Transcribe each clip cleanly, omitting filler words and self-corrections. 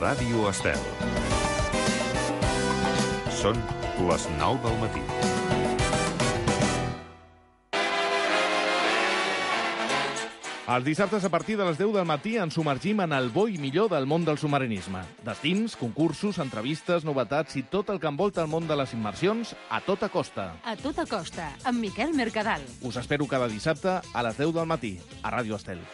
Ràdio Estel. Són les 9 del matí. Els dissabtes a partir de les 10 del matí ens submergim en el bo i millor del món del submarinisme. Destins, concursos, entrevistes, novetats i tot el que envolta el món de les immersions a tota costa. A tota costa, amb Miquel Mercadal. Us espero cada dissabte a les 10 del matí, a Ràdio Estel.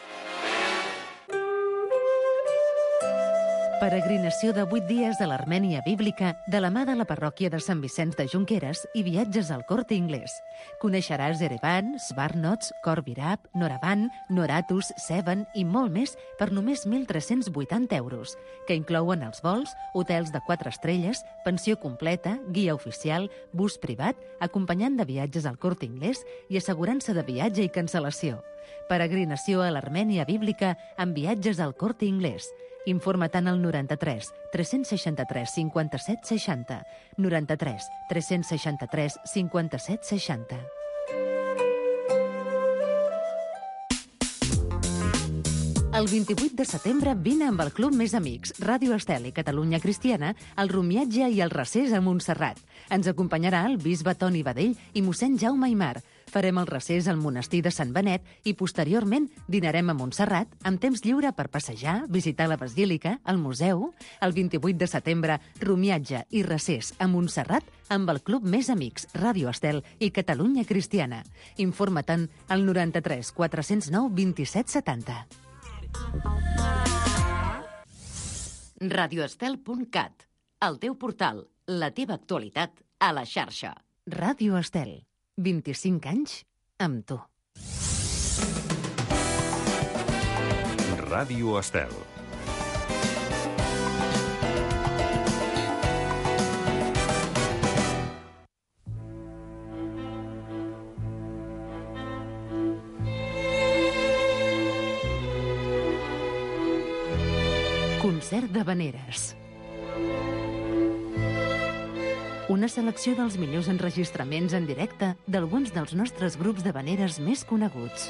Peregrinació de 8 dies a l'Armènia bíblica de la mà de la parròquia de Sant Vicenç de Junqueras i viatges al Corte Inglés. Coneixeràs Erevan, Svarnots, Khor Virab, Noravan, Noratus, Sevan i molt més per només 1.380 euros, que inclouen els vols, hotels de 4 estrelles, pensió completa, guia oficial, bus privat, acompanyant de viatges al Corte Inglés i assegurança de viatge i cancel·lació. Peregrinació a l'Armènia bíblica amb viatges al Corte Inglés. Informa't al 93 363 57 60, 93 363 57 60. El 28 de setembre vine amb el Club Més Amics, Ràdio Estel i Catalunya Cristiana al Rumiatge i el Recés a Montserrat. Ens acompanyarà el bisbe Toni Badell i mossèn Jaume Aymar. Farem el recés al monestir de Sant Benet i posteriorment dinarem a Montserrat amb temps lliure per passejar, visitar la basílica, el museu. El 28 de setembre, Rumiatge i recés a Montserrat amb el Club Més Amics, Ràdio Estel i Catalunya Cristiana. Informa-te'n al 93 409 27 70. radioestel.cat, el teu portal, la teva actualitat a la xarxa. Ràdio Estel, 25 anys amb tu. Ràdio Estel. Concert d'havaneres. Una selecció dels millors enregistraments en directe d'alguns dels nostres grups d'havaneres més coneguts.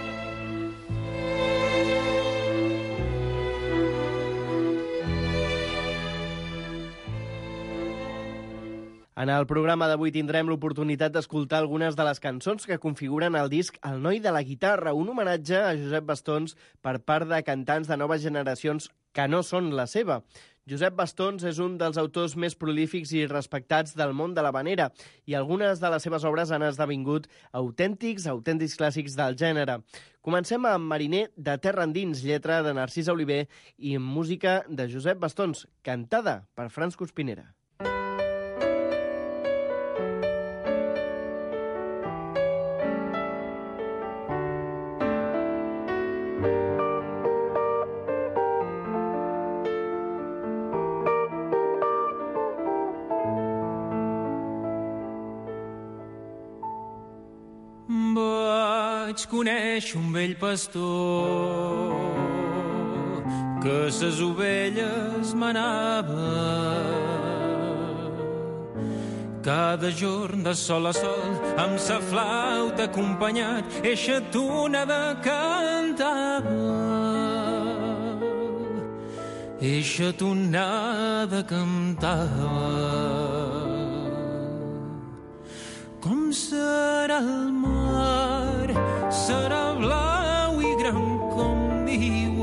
En el programa d'avui tindrem l'oportunitat d'escoltar algunes de les cançons que configuren el disc El noi de la guitarra, un homenatge a Josep Bastons per part de cantants de noves generacions que no són la seva. Josep Bastons és un dels autors més prolífics i respectats del món de l'havanera i algunes de les seves obres han esdevingut autèntics clàssics del gènere. Comencem amb Mariner de Terra Endins, lletra de Narcís Oliver i música de Josep Bastons, cantada per Franz Cuspinera. Vaig conèixer un vell pastor que ses ovelles manava cada jorn de sol a sol amb sa flauta acompanyat eixa tonada cantava, eixa tonada cantava. Com serà el mar, serà blau i gran com diuen,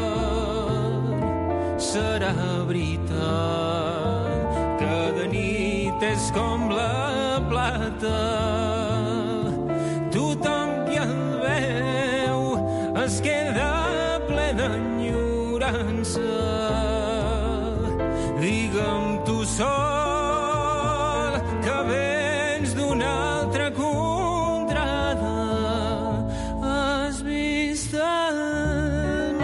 serà veritat que de nit és com la plata. Tothom que el veu es queda ple d'enyorança. Digue'm tu sol que vens d'una altra contrada, has vist el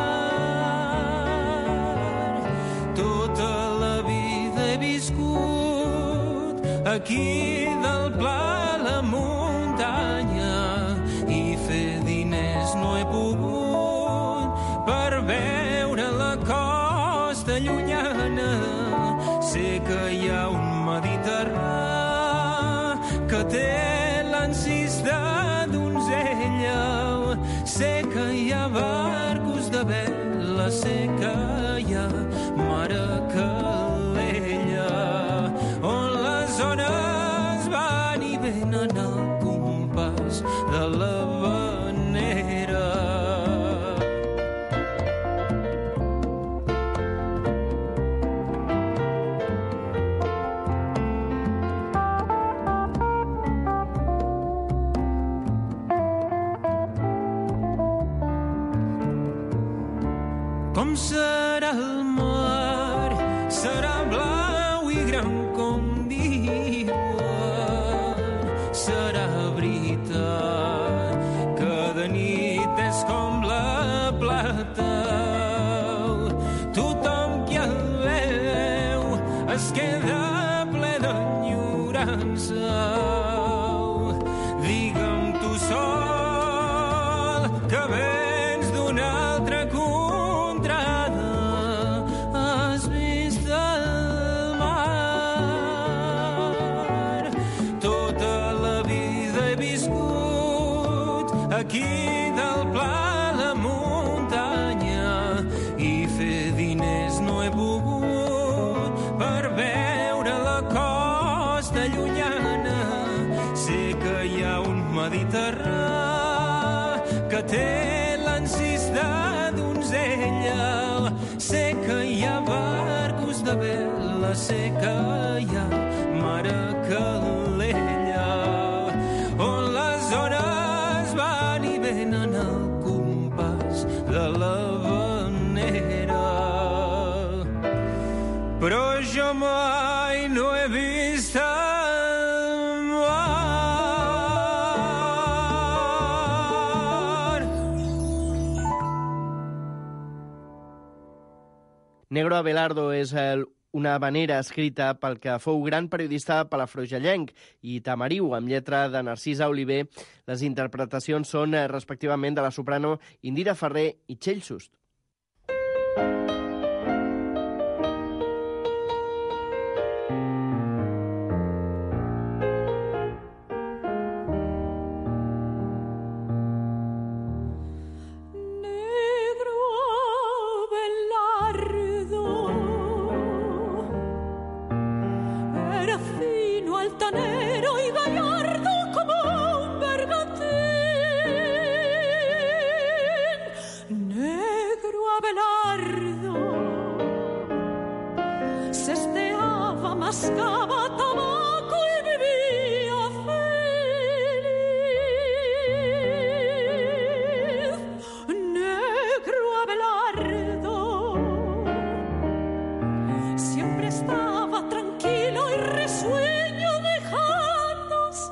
mar. Tota la vida he viscut aquí del pla a la muntanya i fer diners no he pogut per veure la costa llunyana. Sé que hi ha un Mediterrani que té l'encís de donzella. Sé que hi ha barcos de vela, sé que hi ha mar Mare Calella, on les ones van i venen al compàs de l'havanera. Com serà el mar? Serà blau i gran com diuen. Serà veritat que de nit és com la plata. Tothom qui el veu es queda ple d'enyorança. Digue'm tu sol que vens d'una altra contrada. Has vist el mar. Tota la vida he viscut aquí del pla a la muntanya i fer diners no he pogut per veure la costa llunyana. Sé que hi ha un Mediterrani que té l'encís de donzella. Sé que hi ha barcos de vela, sé que hi ha Mare Calella, on les hores van i venen al compàs de l'havanera. Però jo mai no he vist el mar. Negro Abelardo és una havanera escrita pel que fou gran periodista palafrugellenc i Tamariu, amb lletra de Narcisa Oliver. Les interpretacions són, respectivament, de la soprano Indira Ferrer i Txell Sust. Mascaba tabaco y vivía feliz. Negro Abelardo siempre estaba tranquilo y risueño, dejándose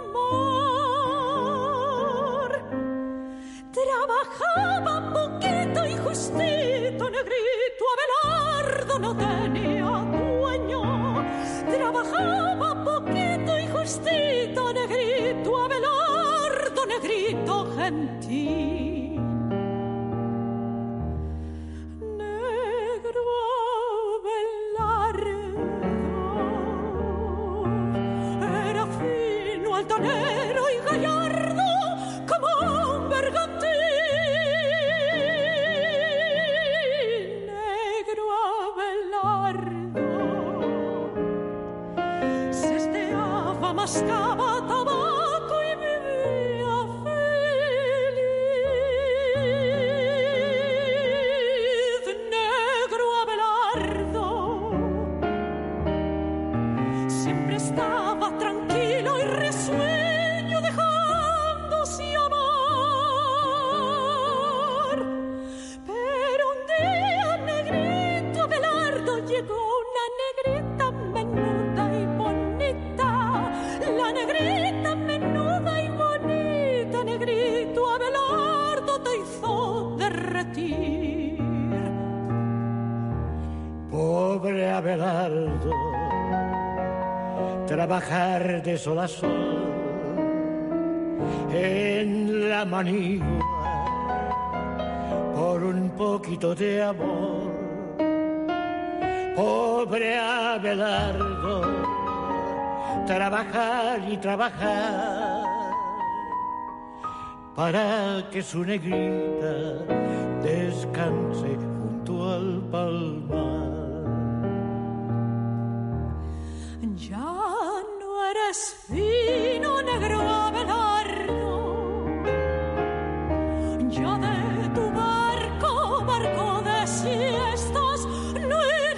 amar. Trabajaba poquito y justito, negrito Abelardo no tenía dueño. Trabajaba poquito y justito, negrito Abelardo, negrito gentil. Negro Abelardo era fino, altanero y gallardo como un bergantín. Negro Abelardo mascaba tabaco y vivía feliz. Negro Abelardo siempre estaba tranquilo y risueño, dejándose amar. Pero un día, negrito Abelardo, llegó una negrita menuda y bonita. La negrita menuda y bonita, negrito Abelardo, te hizo derretir. Pobre Abelardo, trabajar de sol a sol en la manigua por un poquito de amor. Pobre Abelardo, trabajar y trabajar para que su negrita descanse junto al palmar. vela de tu barco, barco de siestas, no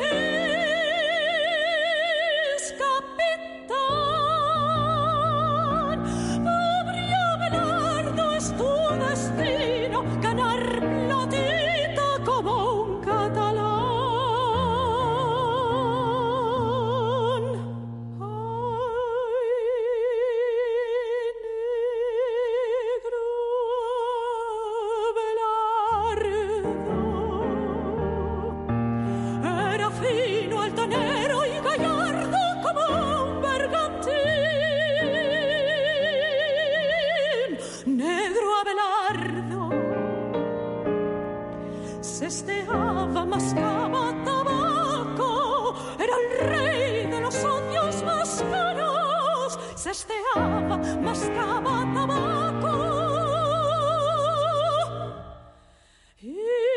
eres capitán. Pobre Abelardo, es tu destino ganar platita como un catalán. Era fino, altanero y gallardo como un bergantín. Negro Abelardo cesteaba, mascaba tabaco, era el rey de los odios más caros. Cesteaba, mascaba tabaco y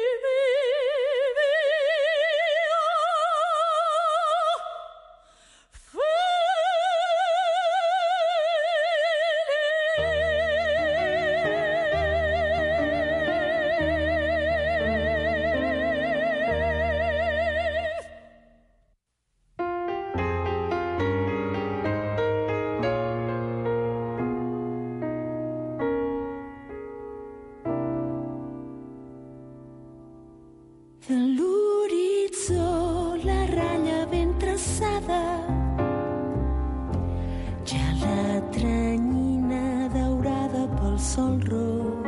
de l'horitzó la ratlla ben traçada, ja la tranyina daurada pel sol roig.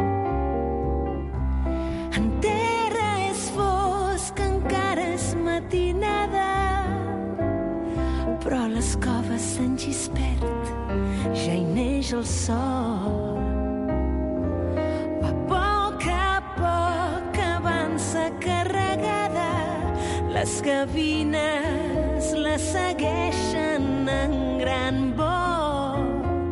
En terra és fosc, encara és matinada, però a les coves d'en Gispert ja hi neix el sol. A poc avança carregada, les gavines la segueixen en gran vol.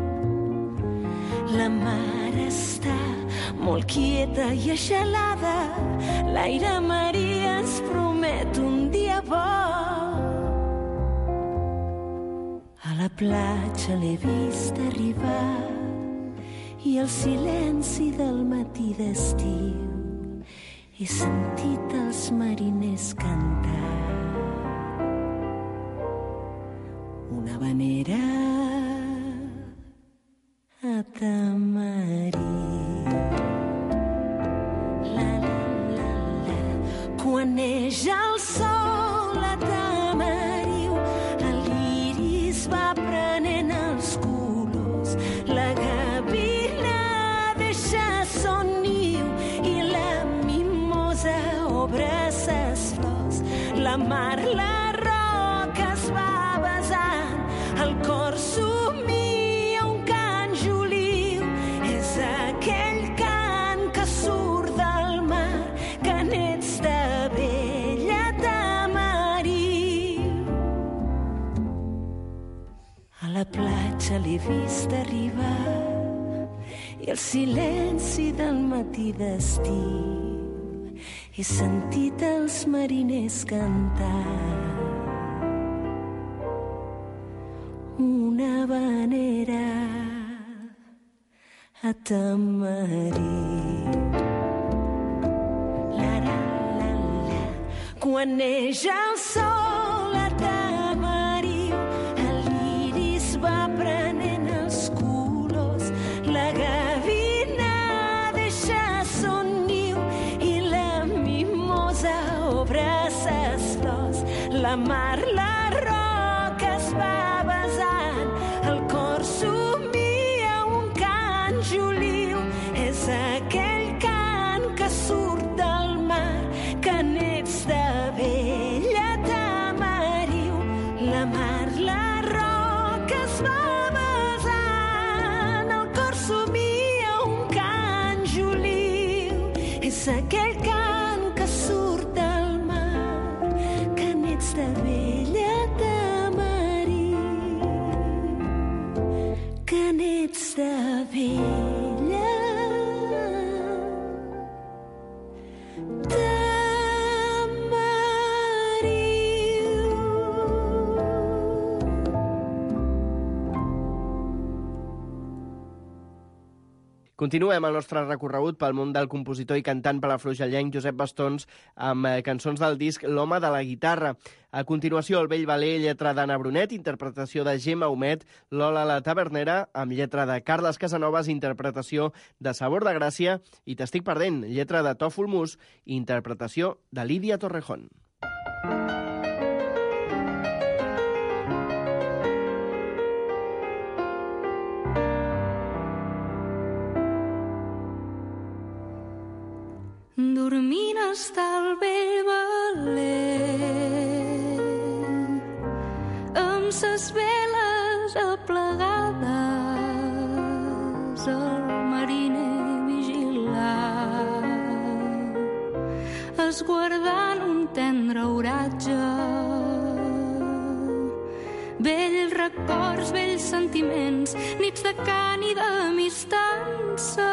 La mar està molt quieta i aixelada, l'aire marí ens promet un dia bo. A la platja l'he vist arribar i el silenci del matí d'estiu he sentit els mariners cantar una habanera a Tamarit. La, la, la, la. Quan neix el sol a Tamariu, l'iris va prenent els colors, la gavina deixa son niu i la mimosa obre ses flors. La mar, la roca es va besant, el cor somia un cant juliu. És aquell cant que surt del mar, que n'ets de vella Tamariu. A la platja l'he vist arribar i el silenci del matí d'estiu he sentit els mariners cantar una habanera a Tamarit. La, la, la, la. Quan neix el sol a Tamariu, l'iris va prenent els colors, la gavina deixa son niu i la mimosa obre ses flors. La mar, la roca es va besant, el cor somia un cant juliu. És aquell cant que surt del mar, que n'ets de vella Tamariu. La mar, la roca es va besant, el cor somia un cant juliu. És aquell cant que surt del mar, que n'ets de vella Tamariu, que n'ets de vella Continuem el nostre recorregut pel món del compositor i cantant palafrugellenc Josep Bastons amb cançons del disc L'home de la guitarra. A continuació, El vell veler, lletra d'Anna Brunet, interpretació de Gemma Humet, Lola la tavernera, amb lletra de Carles Casanovas, interpretació de Sabor de Gràcia, i T'estic perdent, lletra de Tòfol Mus, interpretació de Lídia Torrejón. Dormint està el vell veler amb ses veles aplegades, el mariner vigilant, esguardant un tendre oratge. Vells records, vells sentiments, nits de cant i d'amistança.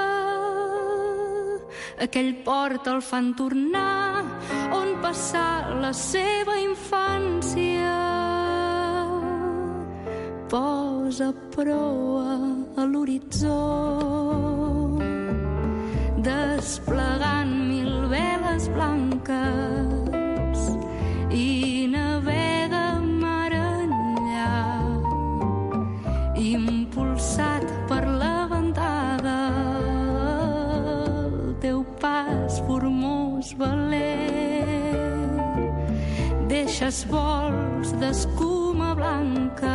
Aquell port el fan tornar on passar la seva infància. Posa proa a l'horitzó, desplegant mil veles blanques, i navega mar enllà, impulsat per la ventada. Teu pas formós veler, deixes vols d'escuma blanca,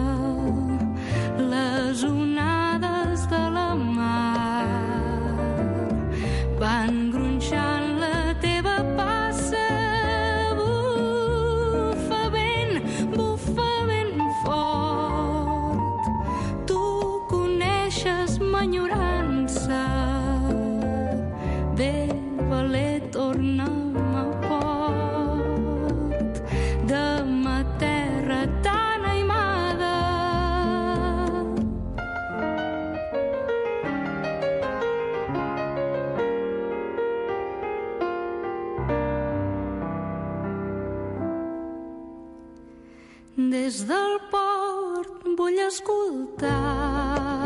les onades de la mar van gronxant la teva passa. Bufa vent fort, tu coneixes m'enyorança. Vell veler, torna'm a port de ma terra tan aimada. Des del port vull escoltar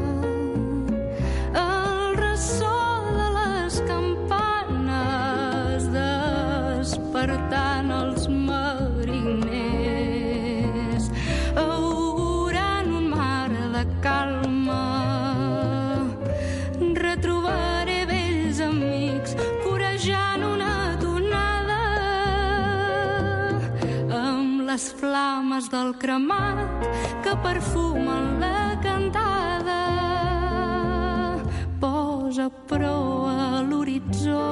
el ressò de les campanes, despertant els mariners, augurant un mar de calma. Retrobaré vells amics, corejant una tonada, amb les flames del cremat que perfumen la cantada. Posa proa a l'horitzó,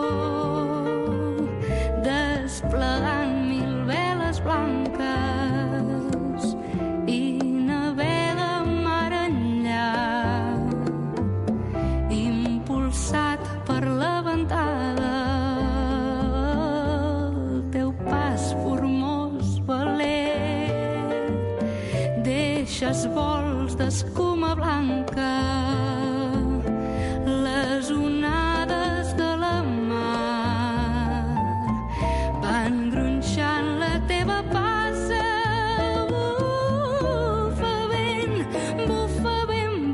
desplegant mil veles blanques, i navega mar enllà, impulsat per la ventada. El teu pas formós veler, deixes vols d'escuma blanca, les onades de la mar van gronxant la teva passa. Bufa vent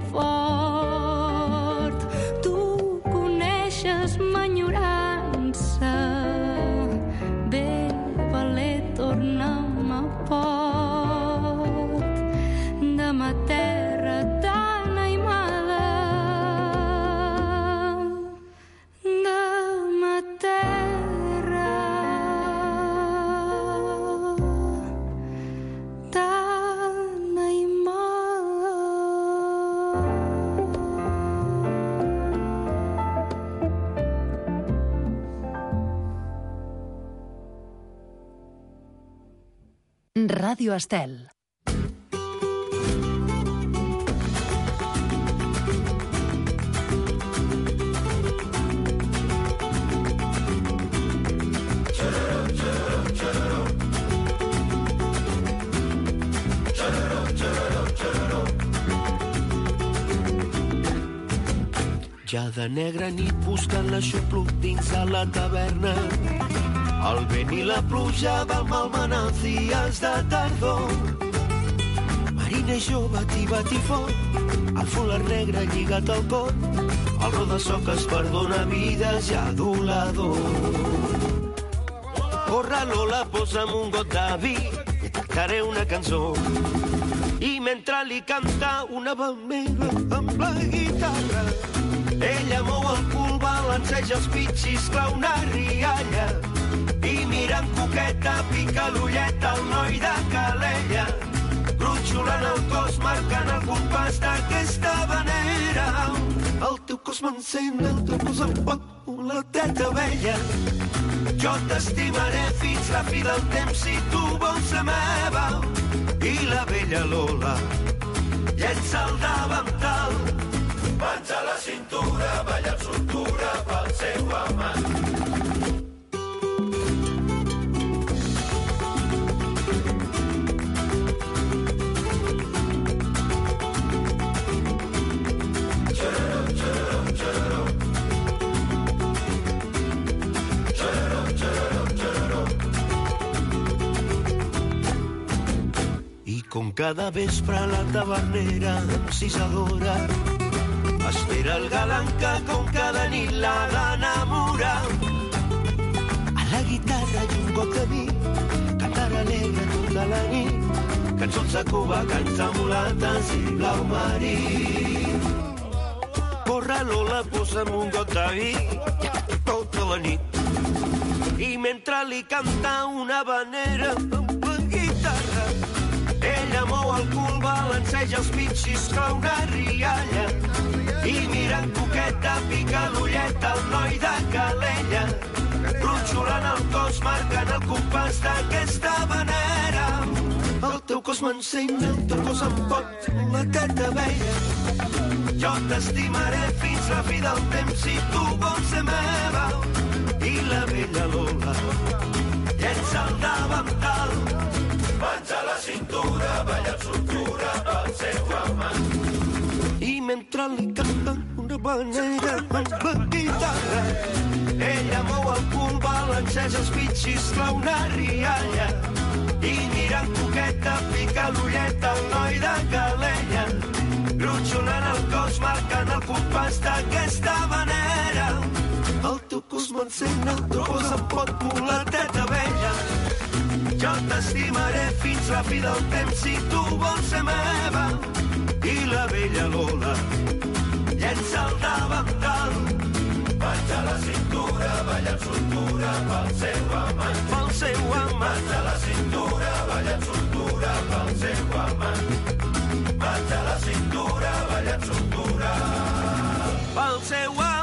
fort, tu coneixes m'enyorança. Vell veler, torna'm a port de ma terra tan aimada. De ma terra tan aimada. Ràdio Estel. Ja de negra nit buscant l'aixopluc dins de la taverna, el vent i la pluja van malmenant els dies de tardor. mariner jove, tibat i fort, el folar negre lligat al cor, el ro de soques per donar vides i adulador. Corre, Lola, posa'm un got de vi, i cantaré una cançó. I mentre li canta una balmera amb la guitarra, ella mou el cul, balanceja els pitxis, clau una rialla, i mirant coqueta pica l'ulleta al noi de Calella, gronxolant el cos, marcant el compàs d'aquesta vanera. El teu cos m'encén, el teu cos em pot una teta vella. Jo t'estimaré fins la fi del temps si tu vols ser meva. I la vella Lola llença el davantal, mans a la cintura, balla amb soltura pel seu amant. Com cada vespre a la tavernera encisadora espera el galant que com cada nit l'ha d'enamorar. A la guitarra i un got de vi, cantar alegre tota la nit, cançons de Cuba, cants de mulates i blau marí. Corre, Lola, posa'm un got de vi tota la nit. I mentre li canta una vanera amb la guitarra, ella mou el cul, balanceja els pitxis, fa una rialla, i mirant coqueta pica l'ulleta al noi de Calella, gronxolant el cos, marcant el compàs d'aquesta vanera. El teu cos m'encén, el teu cos em pot la teta vella. Jo t'estimaré fins la fi del temps si tu vols ser meva. I la vella Lola llença el davantal, mans a la cintura, balla amb soltura pel seu amant. I mentre li canta una vanera amb la guitarra, ella mou el cul, balanceja els pitxis, clau una rialla, i mirant coqueta pica l'ulleta al noi de Calella, gronxolant el cos, marcant el compàs d'aquesta vanera. El teu cos m'encén, el teu cos em pot la teta vella. Jo t'estimaré fins la fi del temps si tu vols ser meva. I la vella Lola llença el davantal, mans a la cintura, balla amb soltura pel seu amant. Pel seu amant. Mans a la cintura, balla amb soltura pel seu amant. Mans a la cintura, balla amb soltura pel seu amant.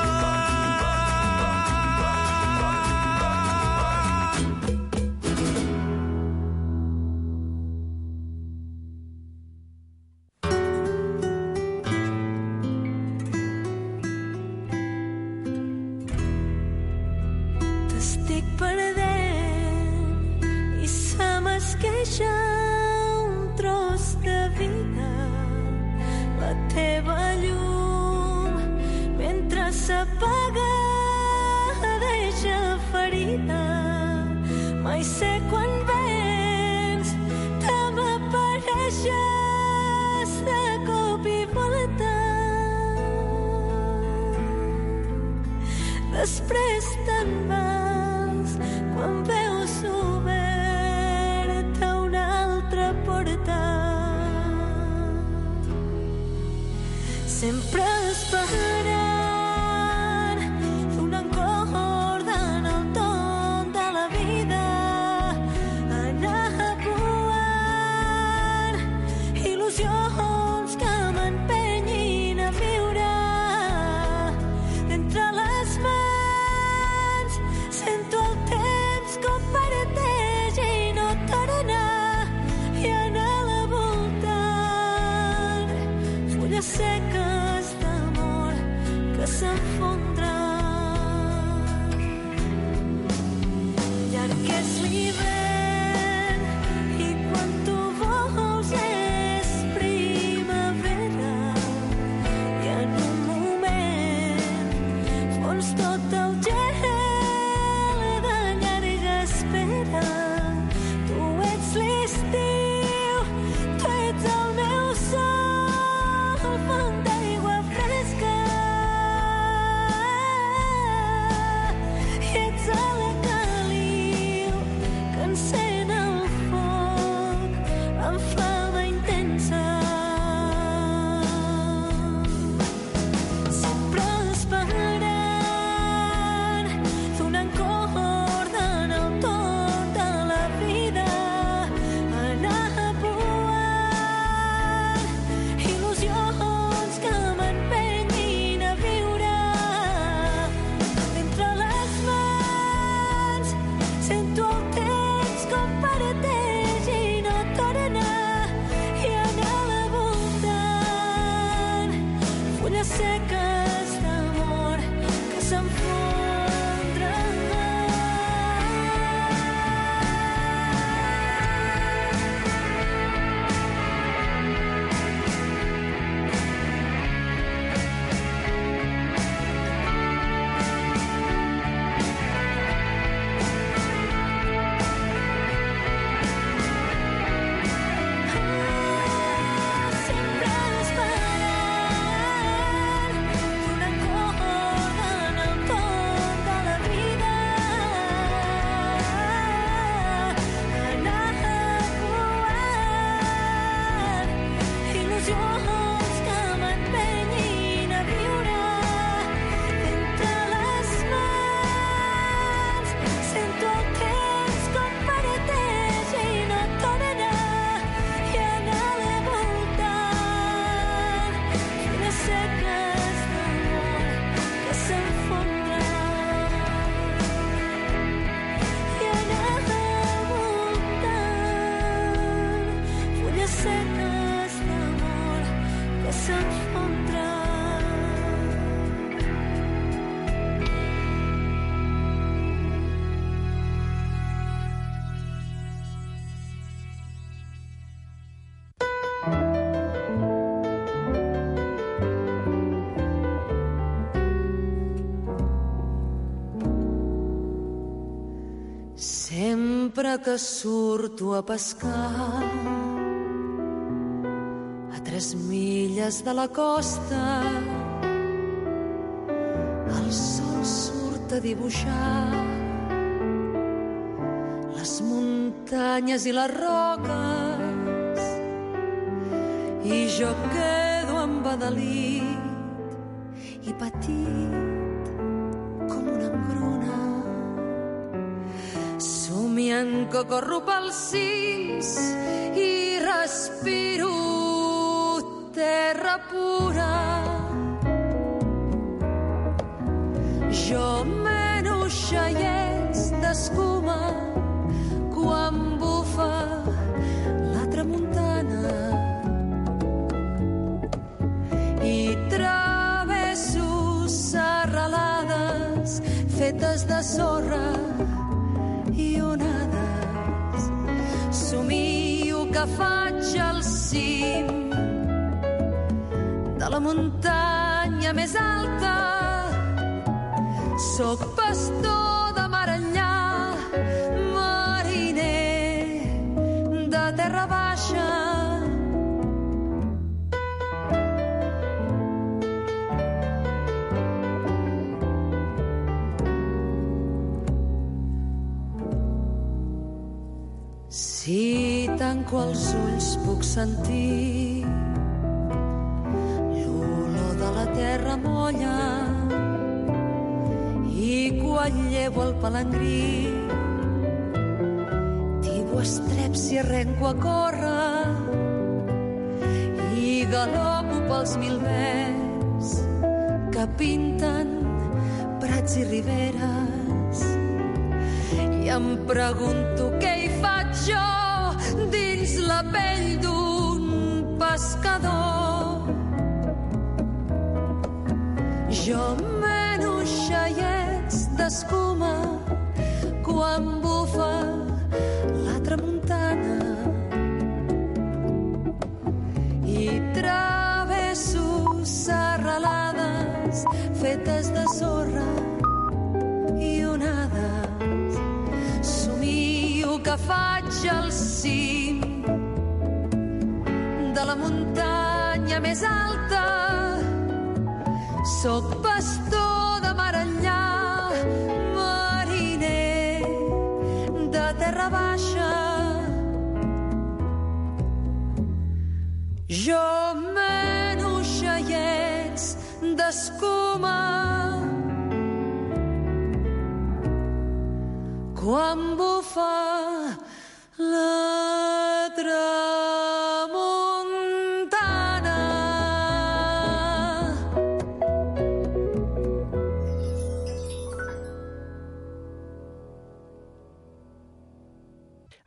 Un tros de vida, la teva llum, mentre s'apaga, deixa ferida. Mai sé quan vens, te m'apareixes de cop i volta. Després te'n vas, quan veus oberta una altra porta. Sempre esperant, donant corda en el ton de la vida, anar volant, il·lusions que m'empenyin a viure. D'entre les mans sento el temps com parteix i no torna, i anar a la voltant fulles seques d'amor Sento el temps com pareteix i no torna i anar a la voltant. Fulles seques d'amor que s'enfondren. Sempre que surto a pescar a 3 milles de la costa, el sol surt a dibuixar les muntanyes i les roques i jo quedo embadalit i petit com una engruna, somiant que corro pels cims i respiro terra pura. Jo meno xaiets d'escuma quan bufa la tramuntana i travesso serralades fetes de sorra i onades. Somio que faig al cim de la muntanya més alta. Soc pastor de mar enllà, mariner de terra baixa. Si tanco els ulls puc sentir l'olor de la terra molla i quan llevo el palangrí tibo estreps i arrenco a córrer i galopo pels 1000 vents que pinten prats i riberes i em pregunto què hi faig jo dins la pell d'un pescador. Jo meno xaiets d'escuma quan bufa la tramuntana i travesso serralades fetes de sorra i onades. Somio que faig al cim de la muntanya més alta. Soc pastor de mar enllà, mariner de terra baixa. Jo meno xaiets d'escuma quan bufa la tramuntana.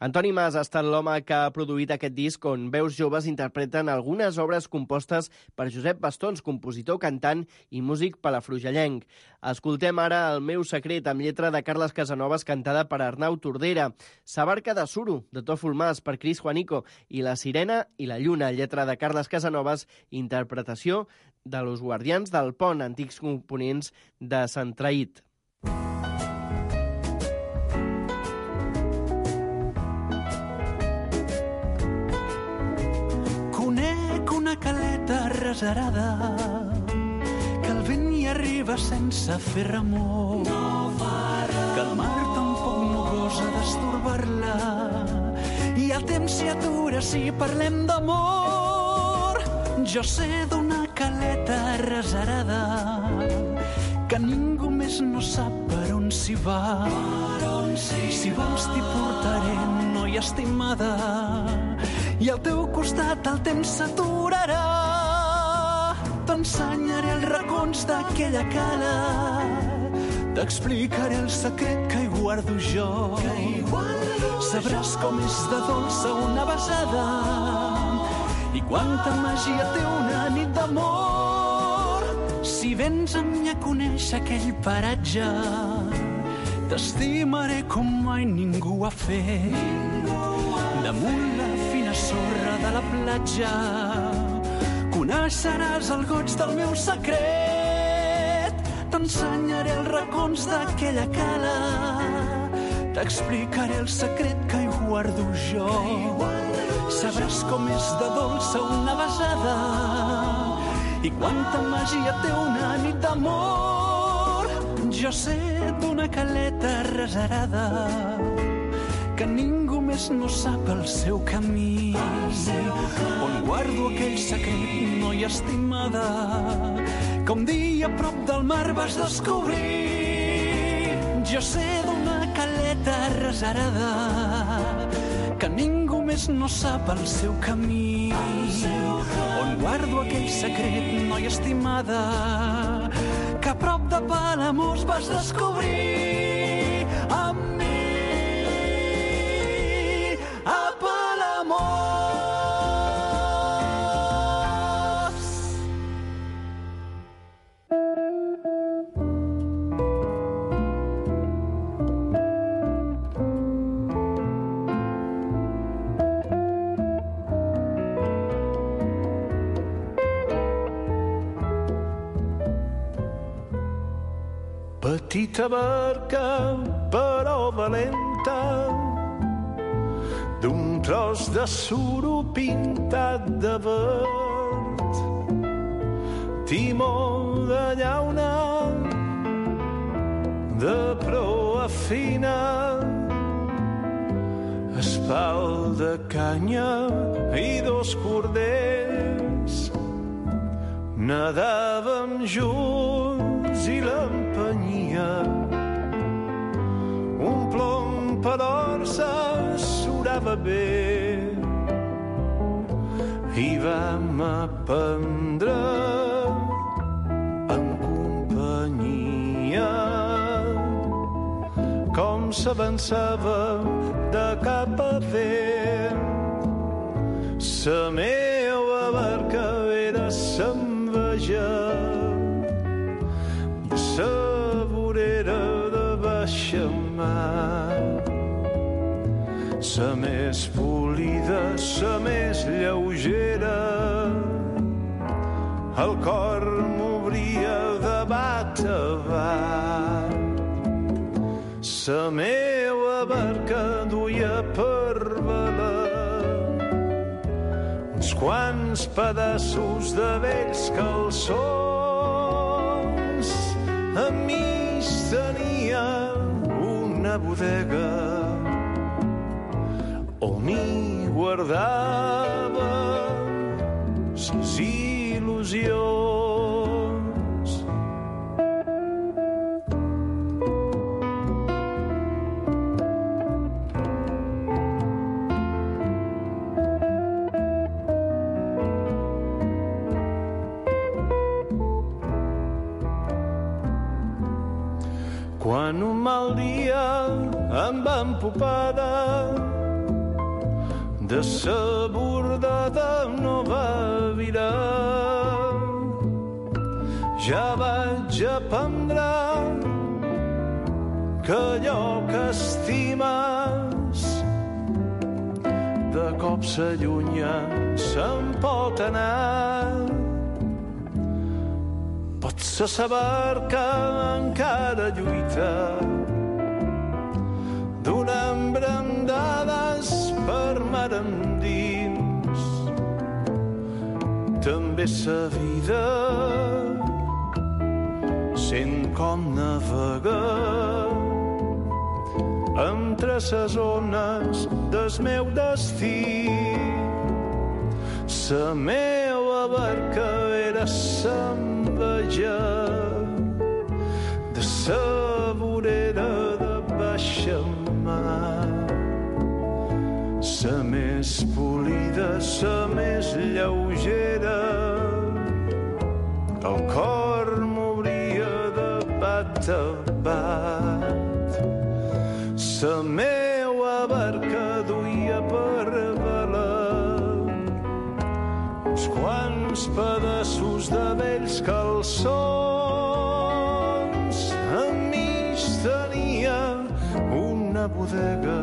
Antoni Mas ha estat l'home que ha produït aquest disc on veus joves interpreten algunes obres compostes per Josep Bastons, compositor, cantant i músic palafrugellenc. Escoltem ara El meu secret, amb lletra de Carles Casanovas, cantada per Arnau Tordera. Sabarca de Suro, de Tòfol Mas, per Cris Juanico, i La sirena i la lluna, lletra de Carles Casanovas, interpretació de Los Guardians del Pont, antics components de Sant Traït. Una caleta reserada que el vent hi arriba sense fer remor, que el mar tampoc no gosa d'estorbar-la i el temps s'hi atura si parlem d'amor. Jo sé d'una caleta reserada que ningú més no sap per on s'hi va. Si vols t'hi portaré, noia estimada, i al teu costat el temps s'aturarà. T'ensenyaré els racons d'aquella cala, t'explicaré el secret que hi guardo jo. Sabràs com és de dolça una besada i quanta màgia té una nit d'amor. Si vens amb mi a conèixer aquell paratge, t'estimaré com mai ningú ha fet. Damunt la fina sorra de la platja coneixeràs el goig del meu secret. T'ensenyaré els racons d'aquella cala, t'explicaré el secret que hi guardo jo. Sabràs com és de dolça una besada i quanta màgia té una nit d'amor. Jo sé d'una caleta reserada que ningú més no sap el seu camí, on guardo aquell secret, noia estimada, que un dia a prop del mar vas descobrir. Jo sé d'una caleta reserada que ningú més no sap el seu camí, on guardo aquell secret, noia estimada, que a prop de Palamós vas descobrir amb mi. A Palamós. Petita barca, però valenta, d'un tros de suro pintat de verd, timó de llauna, de proa fina, espal de canya i dos corders. Nadàvem junts i l'empenyia un plom per orsa, surava bé i vam aprendre en companyia com s'avançava de cap a vent. Sa meua barca era s'enveja i sa vorera de baixa mar. Sa més polida, sa més lleugera, el cor m'obria de bat a bat. Sa meua barca duia per velar uns quants pedaços de vells calçons. A mi tenia una bodega on hi guardava ses il·lusions. Quan un mal dia em va empopada de sa bordada no va virar. Ja vaig aprendre que allò que estimes de cop s'allunya, se'n pot anar. Pots saber que encara lluita donant brandades per mar endins. També sa vida sent com navegar entre ses ones del meu destí. Sa meua barca era s'enveja de sa vorera de baixa mar. Sa més polida, sa més lleugera, el cor m'obria de bat a bat. Sa meua barca duia per vela uns quants pedaços de vells calçons. Enmig tenia una bodega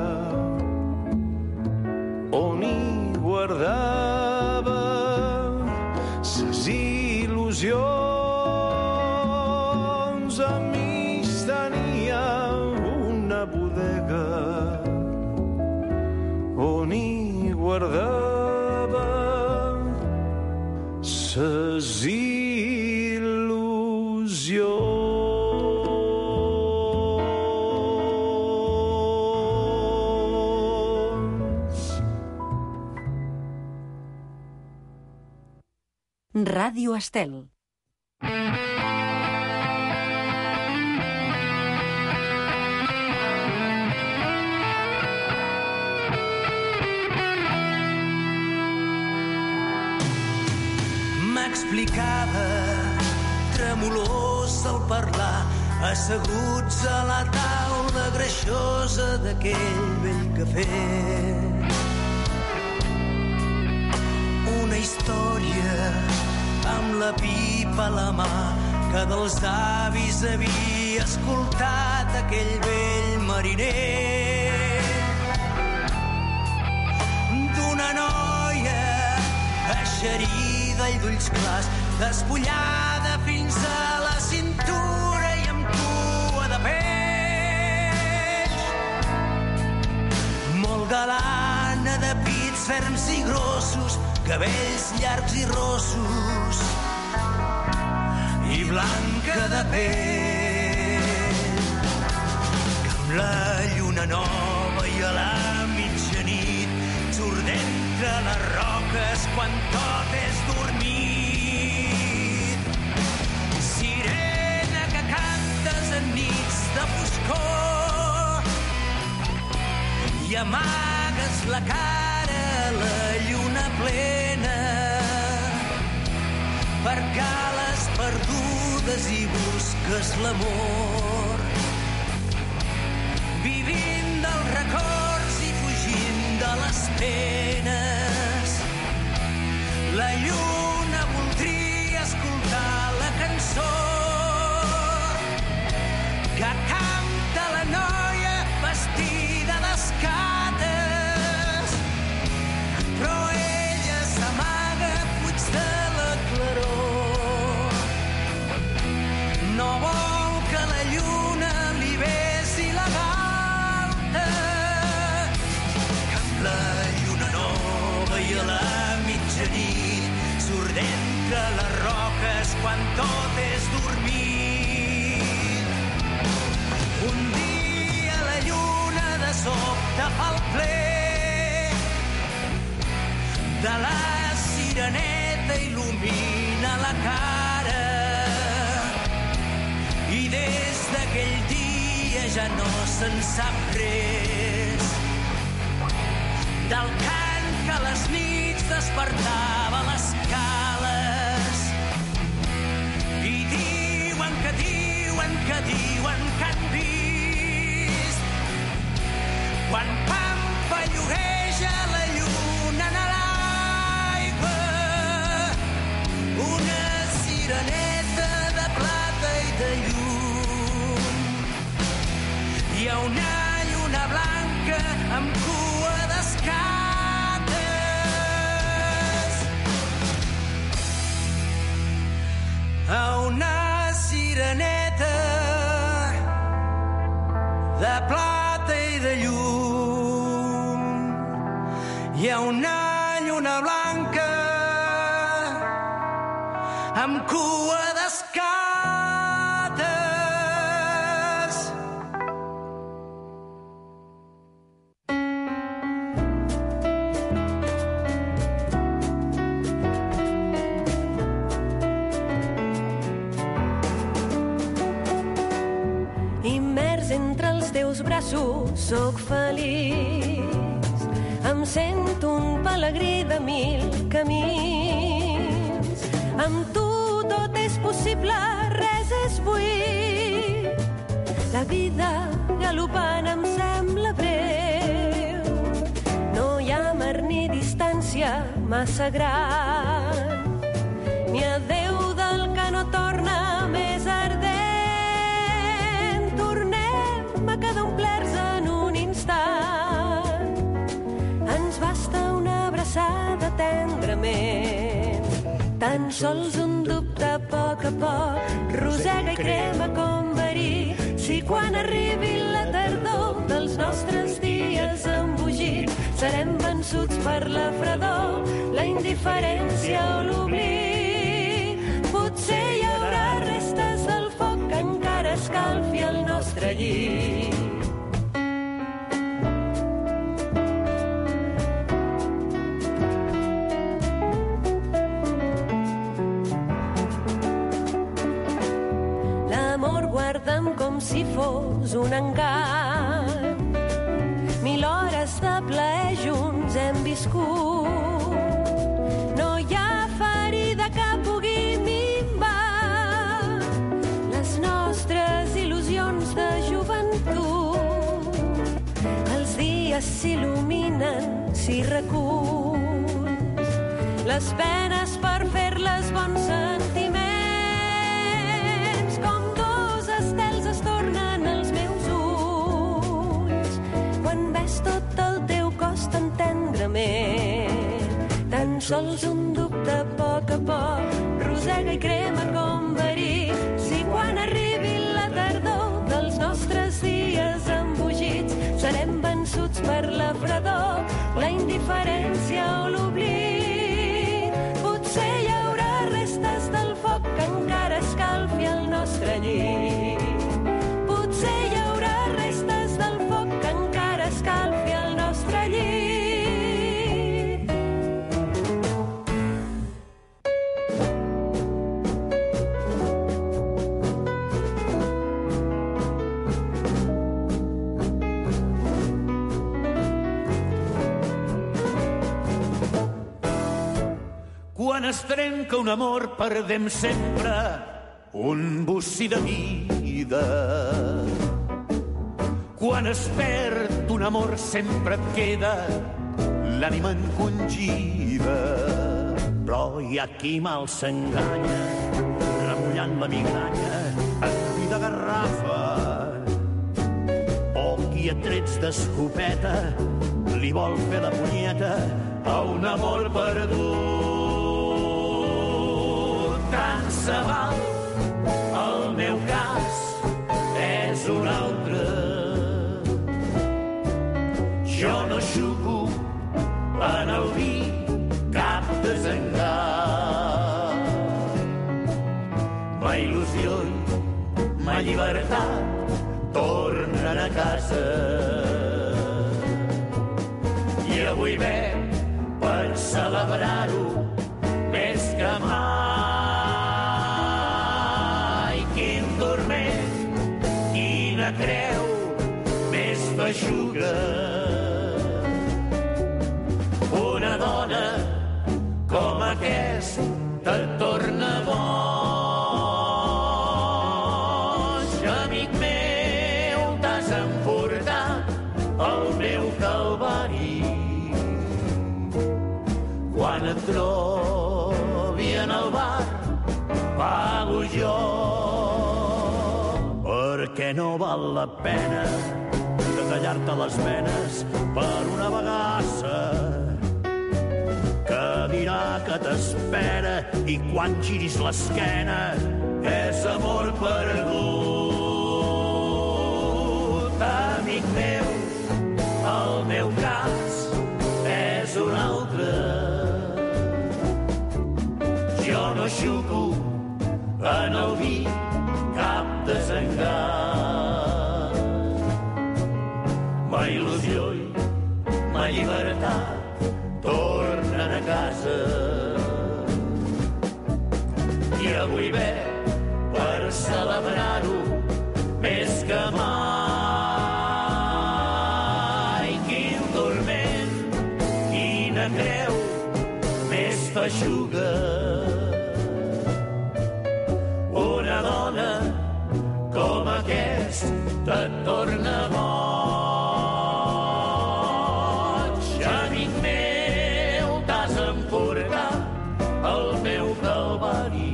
on hi guardava ses il·lusions. Enmig tenia una bodega on hi guardava ses il·lusions. Ràdio Estel. M'explicava, tremolós al parlar, asseguts a la taula greixosa d'aquell vell cafè. Una història amb la pipa a la mà que dels avis havia escoltat aquell vell mariner. D'una noia eixerida i d'ulls clars, despullada fins a la cintura i amb cua de peix. Molt galana, de pits ferms i grossos, cabells llargs i rossos i blanca de pell. Que amb la lluna nova i a la mitjanit surt d'entre les roques quan tot és dormit. Sirena que cantes en nits de foscor i amagues la cara a la lluna plena per cales perdudes i busques l'amor, vivint dels records i fugint de les penes. La lluna voldria escoltar la cançó que canta la noia vestida d'escates, però ella s'amaga fuig de la claror. No vol que la lluna li besi la galta, que amb la lluna nova i a la mitjanit surt d'entre les roques quan tot és dormit. Un dia la lluna de sobte fa el ple de la sireneta, il·lumina la cara i des d'aquell dia ja no se'n sap res del cant que a les nits despertava les cales. I diuen que han vist quan Pampa llogueja la lluna blanca amb cua d'escates. A una sireneta de plata i de llum hi ha una lluna blanca amb cua d'escates. Immers entre els teus braços sóc feliç, em sento un pelegrí de 1000 camins. Amb tu tot és possible, res és buit. La vida galopant em sembla breu. No hi ha mar ni distància massa gran, ni adeu del que no torna més ardent. Tornem a quedar omplerts en un instant. Ens basta una abraçada tendrament. Tan sols un dubte a poc, rosega i crema com verí. Si quan arribi la tardor dels nostres dies embogits serem vençuts per la fredor, la indiferència o l'oblit, potser hi haurà restes del foc que encara escalfi el nostre llit. Guarda'm com si fos un engany. 1000 hores de plaer junts hem viscut. No hi ha ferida que pugui minvar les nostres il·lusions de joventut. Els dies s'il·luminen si reculls les penes per fer-les bons sentiments. Es tornen els meus ulls quan ves tot el teu cos tan tendrament. Tan sols un dubte a poc, rosega i crema com verí. Si quan arribi la tardor dels nostres dies embogits serem vençuts per la fredor, la indiferència o l'oblit, potser hi haurà restes del foc que encara escalfi el nostre llit. Potser hi haurà restes del foc que encara escalfi el nostre llit. Quan es trenca un amor perdem sempre un bocí de vida. Quan es perd un amor sempre et queda l'ànima encongida. Però hi ha qui mal s'enganya, remullant la migranya en vi de garrafa, o qui a trets d'escopeta li vol fer la punyeta a un amor perdut. Tant se val, el meu cas és un altre. Jo no xuco en el vi cap desengat. Ma il·lusió i ma llibertat tornen a casa. I avui ve per celebrar-ho més que mai. Quin turment, quina creu més feixuga. Una dona com aquesta et torna boig. Amic meu, t'has emportat el meu calvari. Quan et trobi en el bar, pago jo, perquè no val la pena de tallar tallar-te les venes per una bagassa que dirà que t'espera i quan giris l'esquena és amor perdut. Amic meu, el meu cas és un altre. Jo no xuco en el vi cap desengat. Ma il·lusió i ma llibertat tornen a casa. I avui ve per celebrar-ho més que mai. Quin dorment, quina creu més feixuga. Una dona com aquesta et torna boig. Amic meu, t'has emportat el meu calvari.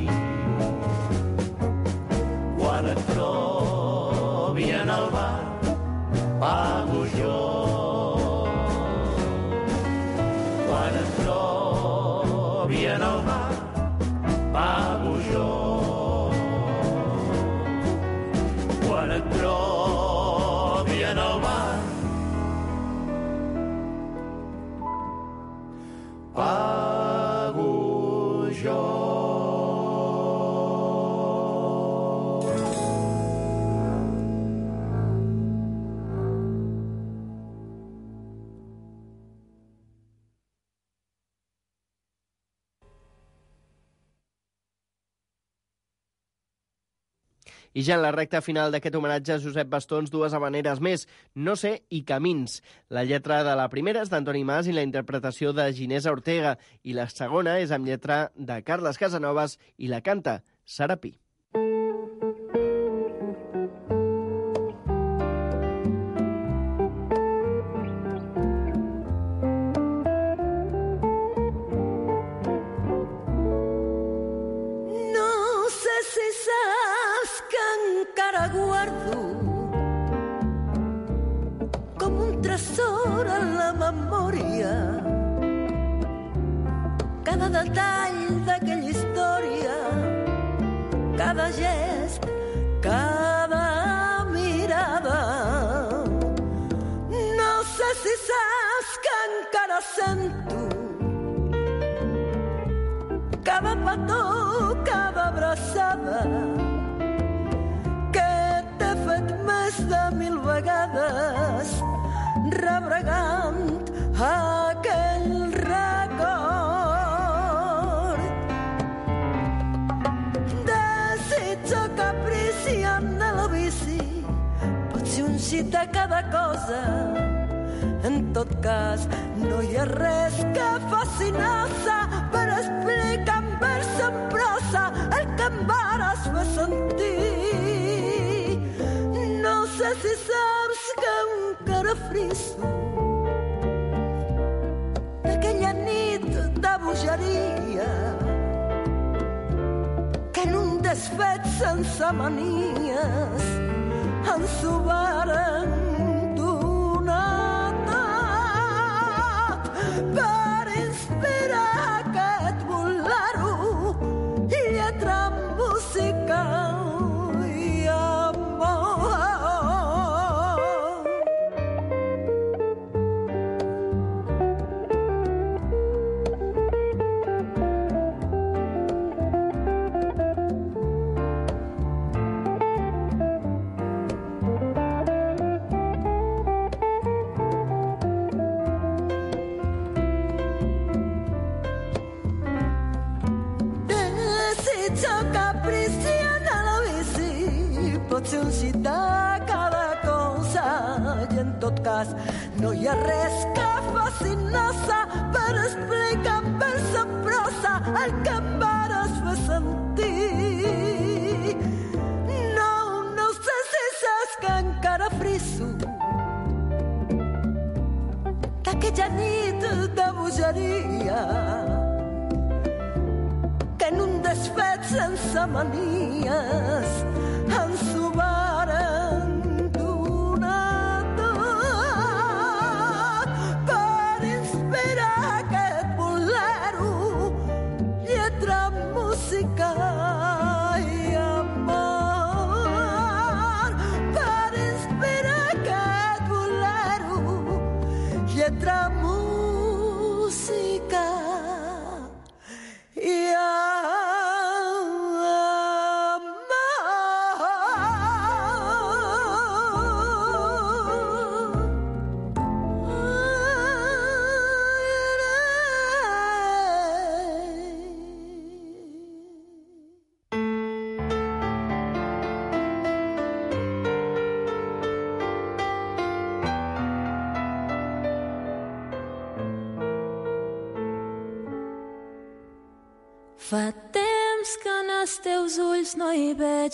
Quan et trobi en el bar, pago jo. Quan et trobi en el bar, pago jo. Quan et trobi en el bar, pago jo. I ja en la recta final d'aquest homenatge a Josep Bastons, dues havaneres més, No sé i Camins. La lletra de la primera és d'Antoni Mas i la interpretació de Ginesa Ortega, i la segona és amb lletra de Carles Casanovas i la canta Sara Pi. No sé si saps que encara guardo com un tresor en la memòria cada detall d'aquella història, cada gest, cada mirada. No sé si saps que encara sento cada petó, cada abraçada que t'he fet més de 1000 vegades, rebregant aquell record. Desitjo caprici en la bici, pot ser un xit de cada cosa. En tot cas, no hi ha res que faci nosa per explicar en vers en prosa el que em vares fer sentir. No sé si saps que encara friso d'aquella nit de bogeria que en un desfet sense manies ens ho varen per inspirar aquest bolero, lletra, música i amor. No hi ha res que faci nosa per explicar en vers en prosa el que em vares fer sentir. No sé si saps que encara friso d'aquella nit de bogeria que en un desfet sense manies ens ho varen donar tot lletra música i fa temps que en els teus ulls no hi veig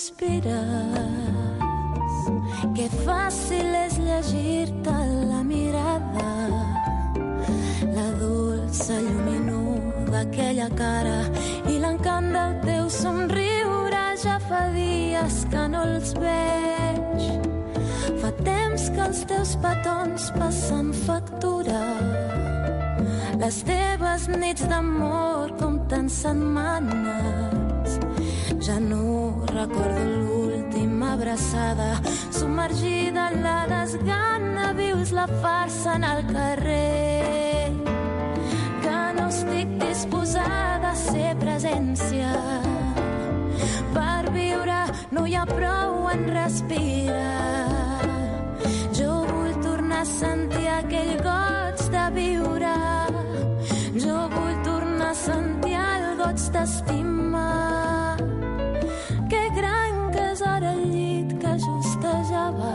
guspires, que fàcil és llegir-te la mirada, la dolça lluminor d'aquella cara i l'encant del teu somriure. Ja fa dies que no els veig, fa temps que els teus petons passen factura. Les teves nits d'amor compten setmanes. Ja no recordo l'última abraçada, submergida en la desgana. Vius la farsa en el carrer, que no estic disposada a ser presència. Per viure no hi ha prou en respirar. Jo vull tornar a sentir aquell goig de viure. Jo vull tornar a sentir el goig d'estimar. Que gran que és ara el llit que justejava.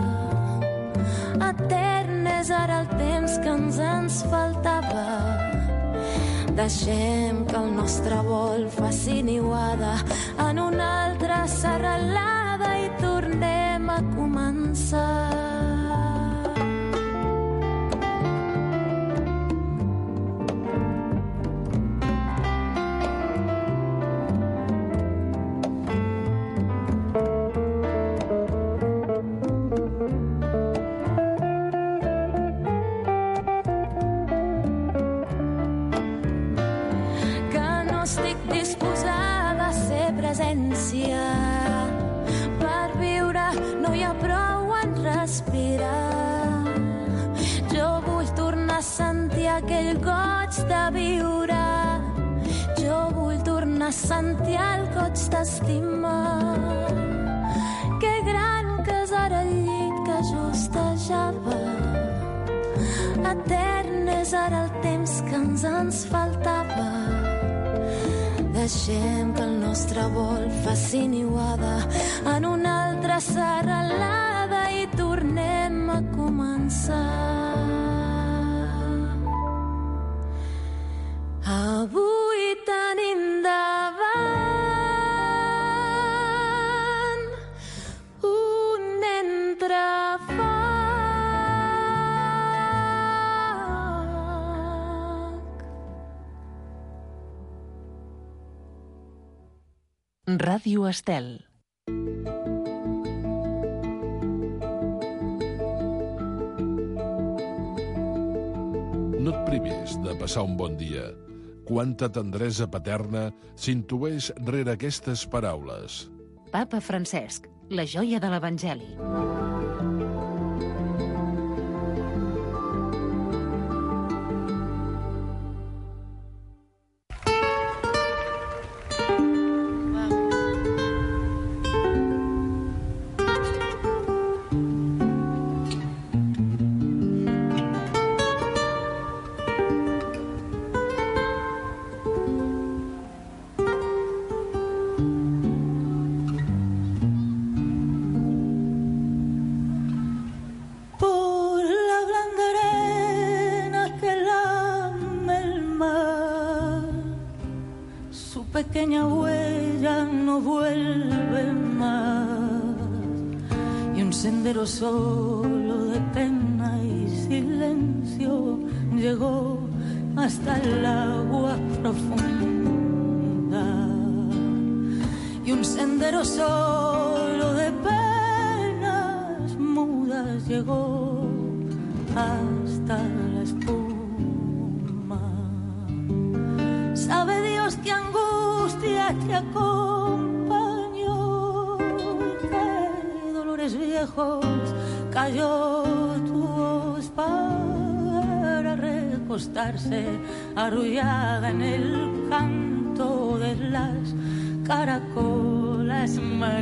Etern és ara el temps que ens faltava. Deixem que el nostre vol faci niuada en una altra serralada i tornem a començar. Per viure no hi ha prou en respirar. Jo vull tornar a sentir aquell goig de viure. Jo vull tornar a sentir el goig d'estimar. Que gran que és ara el llit que justejava. Etern és ara el temps que ens faltava. Deixem que el nostre vol faci niuada en una altra serralada i tornem a començar. Avui tenim davant un entrefoc. Ràdio Estel. No et privis de passar un bon dia. Quanta tendresa paterna s'intueix rere aquestes paraules. Papa Francesc, la joia de l'Evangeli. Pequeña huella no vuelve más y un sendero solo de pena y silencio llegó hasta el agua profunda y un sendero solo de penas mudas llegó hasta la espuma. Sabe Dios que angustia te acompañó, qué dolores viejos cayó tu espalda acostarse arrullada en el canto de las caracolas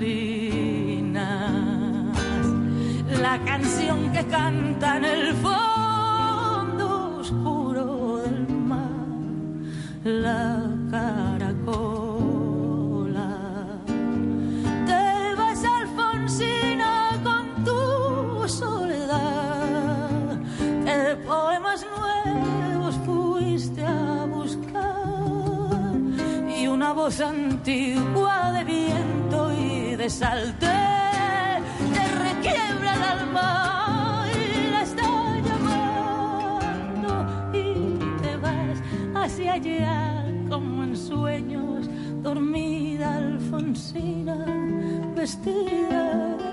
marinas. La canción que canta en el fondo oscuro del mar, la caracola. Te vas, Alfonsina, con tu soledad. ¿Qué poemas nuevos fuiste a buscar? Y una voz antigua de viento y de salte te requiebra el alma y la está llamando, y te vas hacia allá como en sueños, dormida Alfonsina, vestida de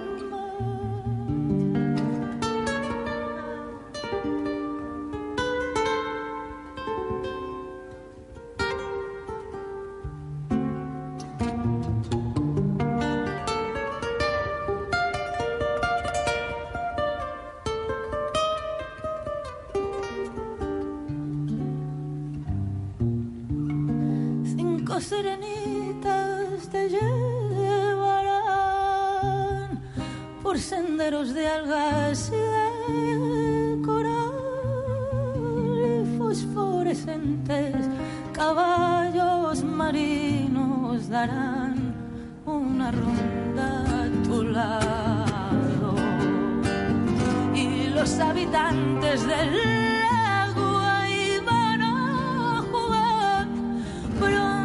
serenitas te llevarán por senderos de algas y de coral, y fosforescentes caballos marinos darán una ronda a tu lado, y los habitantes del agua iban a jugar pronto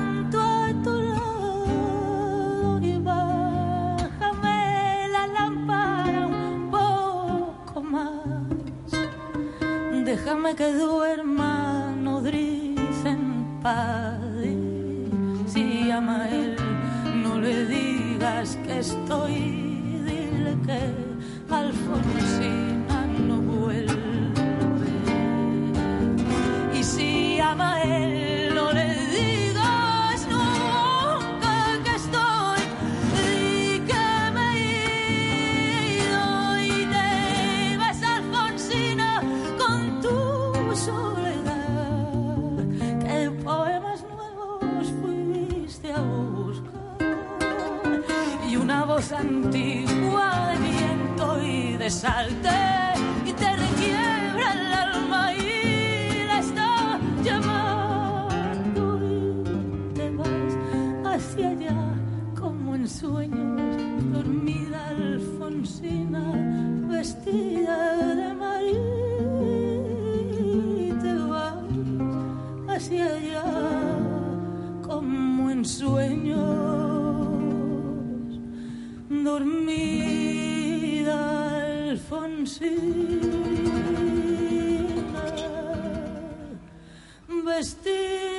déjame que duerma nodriza en paz. Si llama a él, no le digas que estoy, dile que Alfonsina no vuelve. Y si llama a él, no le digas nunca que estoy, di que me he ido y te vas, Alfonsina, con tu soledad. ¿Qué poemas nuevos fuiste a buscar? Y una voz antigua de viento y de salte y te requiebra el alma y la está llamando, y te vas hacia allá como en sueños, dormida Alfonsina, vestida de María. Hacia allá como en sueños, dormida Alfonsina, vestida